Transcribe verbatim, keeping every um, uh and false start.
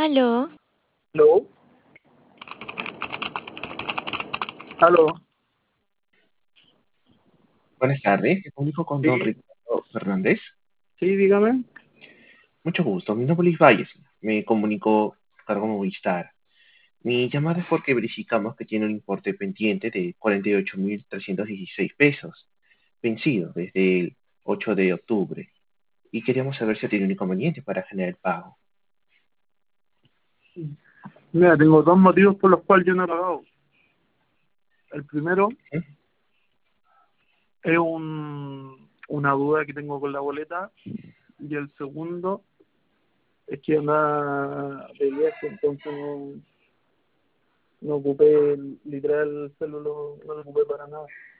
Aló, ¿Aló? ¿Aló? Buenas tardes, me comunico con don Sí, Ricardo Fernández. sí, dígame. Mucho gusto, mi nombre es Luis Valles. Me comunico cargo Movistar. Mi llamada es porque verificamos que tiene un importe pendiente de cuarenta y ocho mil trescientos dieciséis pesos, vencido desde el ocho de octubre. Y queríamos saber si tiene un inconveniente para generar el pago. Mira, tengo dos motivos por los cuales yo no he pagado. El primero ¿Mm? es un, una duda que tengo con la boleta y el segundo es que andaba de viaje, entonces no, no ocupé el- literal el celular, no lo ocupé para nada.